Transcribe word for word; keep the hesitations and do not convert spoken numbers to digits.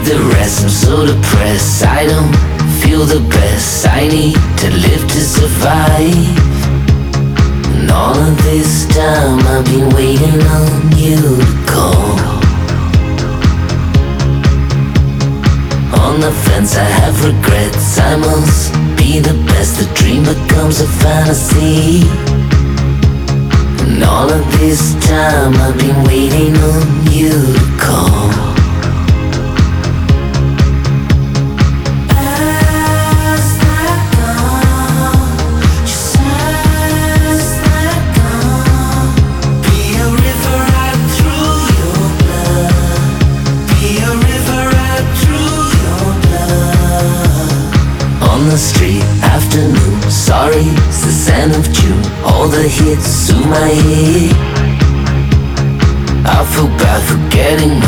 with the rest. I'm so depressed, I don't feel the best. I need to live to survive. And all of this time I've been waiting on you to call. On the fence I have regrets, I must be the best. The dream becomes a fantasy. And all of this time I've been waiting on you to call. On the street, afternoon, sorry, it's the scent of June. All the hits to my head. I feel bad for getting